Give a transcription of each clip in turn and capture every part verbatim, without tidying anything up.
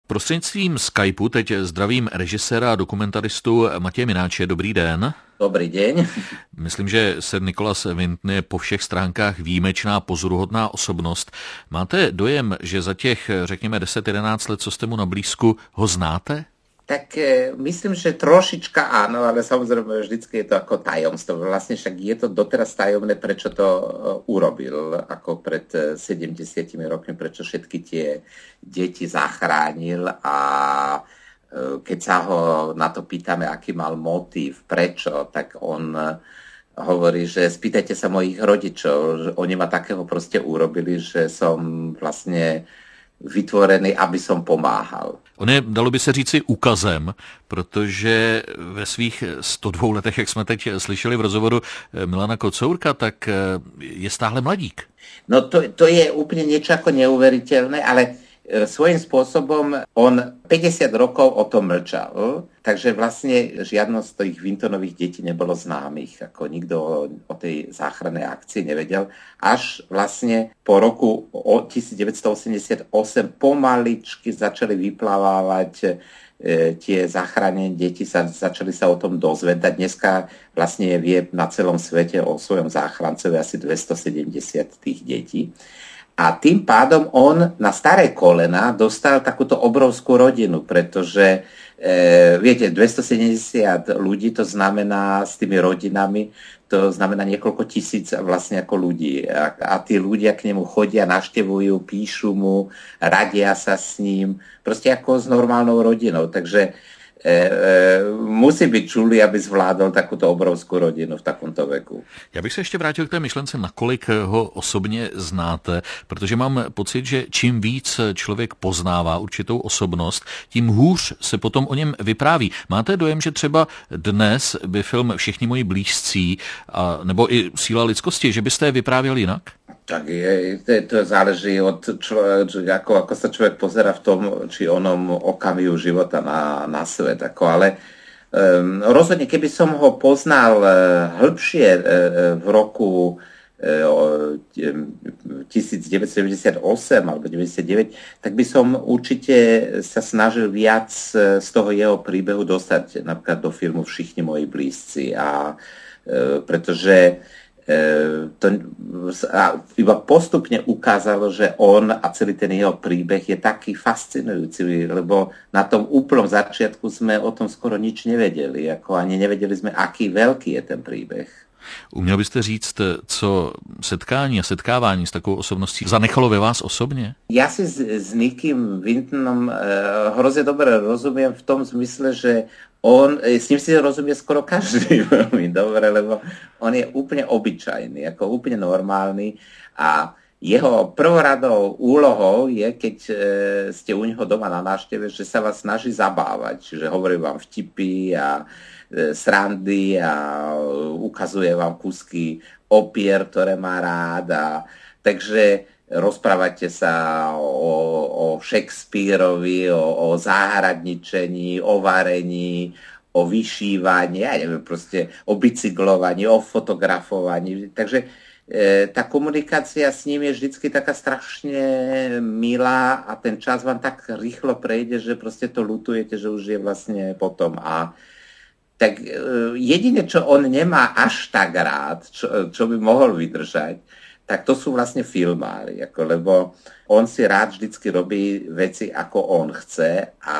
Prostřednictvím Skypeu teď zdravím režiséra a dokumentaristu Matěje Mináče. Dobrý den. Dobrý deň. Myslím, že Sir Nicholas Winton je po všech stránkách výjimečná, pozoruhodná osobnost. Máte dojem, že za těch, řekněme, deset jedenáct let, co jste mu na blízku, ho znáte? Tak e, myslím, že trošička áno, ale samozrejme vždycky je to ako tajomstvo. Vlastne však je to doteraz tajomné, prečo to e, urobil, ako pred sedemdesiatimi rokmi, prečo všetky tie deti zachránil a e, keď sa ho na to pýtame, aký mal motív, prečo, tak on e, hovorí, že spýtajte sa mojich rodičov, že oni ma takého proste urobili, že som vlastne vytvorený, aby som pomáhal. On je, dalo by se říci, ukazem, protože ve svých sto dvou letech, jak jsme teď slyšeli v rozhovoru Milana Kocourka, tak je stále mladík. No to, to je úplne niečo ako neuveriteľné, ale svojím spôsobom on päťdesiat rokov o tom mlčal, takže vlastne žiadno z tých Wintonových detí nebolo známych, ako nikto o tej záchrannej akcii nevedel, až vlastne po roku devätnásťstoosemdesiatosem pomaličky začali vyplávať e, tie záchranné deti, sa, začali sa o tom dozvedať. Dneska vlastne vie na celom svete o svojom záchrancovi asi dvestosedemdesiat tých detí. A tým pádom on na staré kolena dostal takúto obrovskú rodinu, pretože e, viete, dvestosedemdesiat ľudí, to znamená s tými rodinami, to znamená niekoľko tisíc vlastne ako ľudí. A, a tí ľudia k nemu chodia, navštevujú, píšu mu, radia sa s ním, proste ako s normálnou rodinou. Takže E, e, musí byť čulý, aby zvládol takúto obrovskú rodinu v takomto veku. Já bych se ještě vrátil k té myšlence, nakolik ho osobně znáte, protože mám pocit, že čím víc člověk poznává určitou osobnost, tím hůř se potom o něm vypráví. Máte dojem, že třeba dnes by film Všichni moji blízcí a, nebo i Síla lidskosti, že byste je vyprávěl jinak? Tak je, to, to záleží od človeka, ako, ako sa človek pozerá v tom, či onom okamihu života na, na svet. Ako, ale um, rozhodne, keby som ho poznal uh, hĺbšie uh, v roku uh, devätnásťstodeväťdesiatosem alebo deväťdesiatdeväť, tak by som určite sa snažil viac z toho jeho príbehu dostať napríklad do filmu Všichni moji blízci. A, uh, pretože to iba postupne ukázalo, že on a celý ten jeho príbeh je taký fascinujúci, lebo na tom úplnom začiatku sme o tom skoro nič nevedeli, ako ani nevedeli sme, aký veľký je ten príbeh. Uměl byste říct, co setkání a setkávání s takovou osobností zanechalo ve vás osobně? Ja si s, s Nickym Wintonom uh, hrozne dobre rozumiem v tom zmysle, že on, s ním si rozumie skoro každý veľmi dobre, lebo on je úplne obyčajný, ako úplne normálny a jeho prvoradou úlohou je, keď e, ste u neho doma na návšteve, že sa vás snaží zabávať, čiže hovorí vám vtipy a e, srandy a ukazuje vám kúsky opier, ktoré má rád a takže rozprávate sa o, o Shakespeareovi, o, o záhradničení, o varení, o vyšívaní, ja neviem, proste o bicyklovaní, o fotografovaní. Takže e, tá komunikácia s ním je vždycky taká strašne milá a ten čas vám tak rýchlo prejde, že proste to ľutujete, že už je vlastne potom. A tak e, jedine, čo on nemá až tak rád, čo, čo by mohol vydržať, tak to sú vlastne filmári, ako, lebo on si rád vždycky robí veci, ako on chce a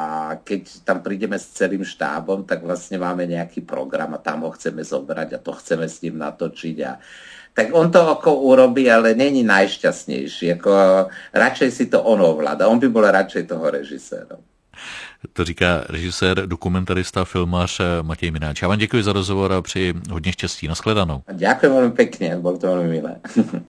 keď tam prídeme s celým štábom, tak vlastne máme nejaký program a tam ho chceme zobrať a to chceme s ním natočiť a tak on to ako urobí, ale není najšťastnejší, ako radšej si to on ovláda, on by bol radšej toho režisérom. To říká režisér, dokumentarista, filmář Matěj Mináč. Já vám děkuji za rozhovor a přeji hodně štěstí. Nashledanou. Ďakujem veľmi pekne, bolo to veľmi milé.